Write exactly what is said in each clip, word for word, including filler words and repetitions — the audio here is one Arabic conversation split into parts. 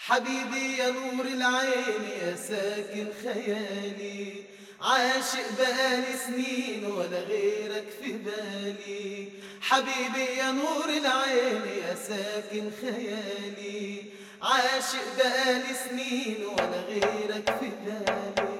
حبيبي يا نور العين يا ساكن خيالي، عاشق بقالي سنين ولا غيرك في بالي. حبيبي يا نور العين يا ساكن خيالي، عاشق بقالي سنين ولا غيرك في بالي.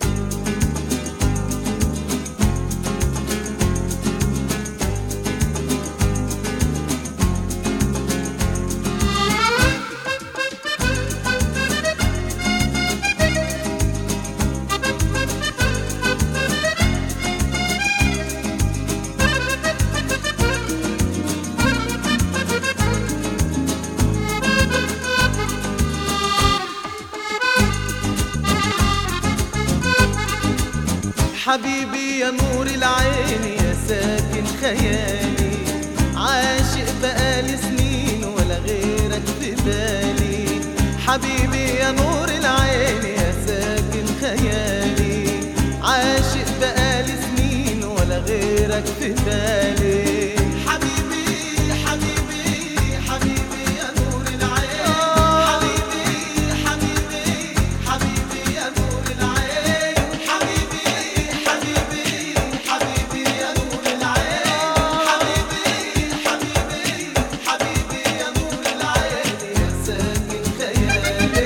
حبيبي يا نور العين يا ساكن خيالي، عاشق بقالي سنين ولا غيرك في بالي. حبيبي يا نور العين يا ساكن خيالي، عاشق بقالي سنين ولا غيرك في بالي. حبيبي حبيبي حبيبي يا نور العين، حبيبي حبيبي حبيبي يا نور العين، حبيبي حبيبي حبيبي يا نور العين، حبيبي حبيبي حبيبي يا نور العين يا ساكن خيالي.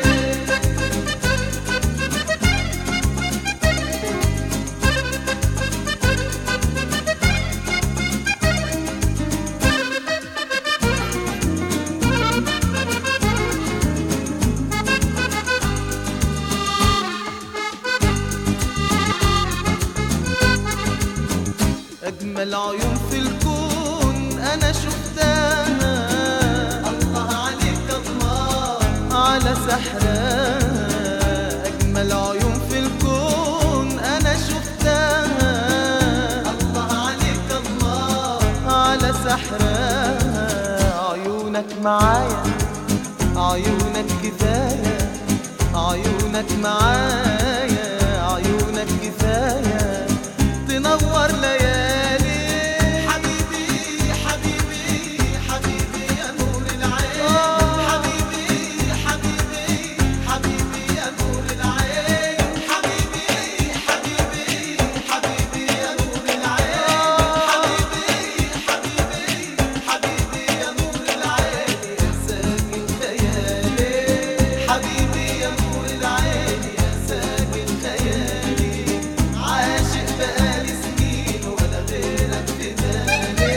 أجمل عيون في الكون أنا شفتها، الله عليك الله على سحرها. أجمل عيون في الكون أنا شفتها، الله عليك الله على سحرها. عيونك معايا عيونك كفاية، عيونك معايا عيونك كفاية تنور ليالي. حبيبي حبيبي حبيبي يا نور العين، حبيبي حبيبي حبيبي يا نور العين، حبيبي حبيبي حبيبي يا نور العين، حبيبي حبيبي حبيبي يا نور العين يا ساكن خيالي. حبيبي يا نور العين يا ساكن خيالي، عاشق بقالي سنين ولا غيرك في بالي.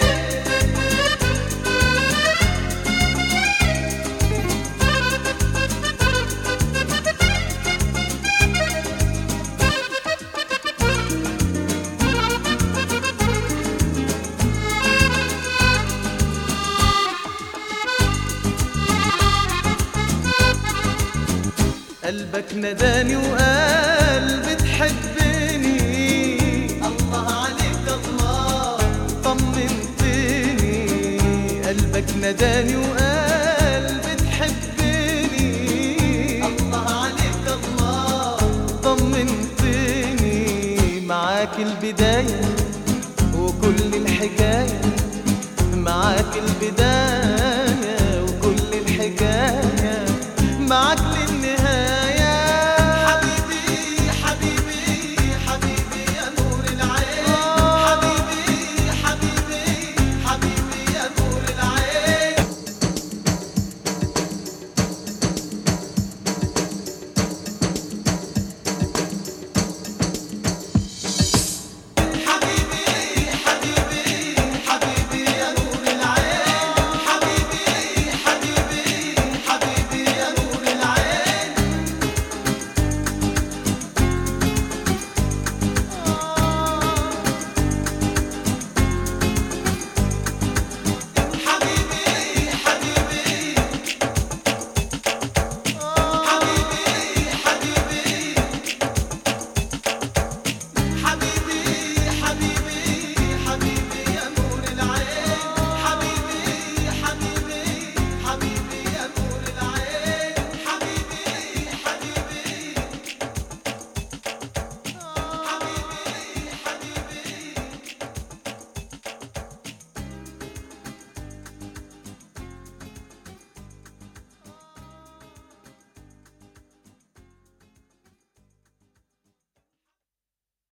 قلبك نداني وقال بتحبني، الله عليك الله طمنتني. قلبك نداني وقال بتحبني، الله عليك الله طمنتني. معاك البداية وكل الحكاية، معاك البداية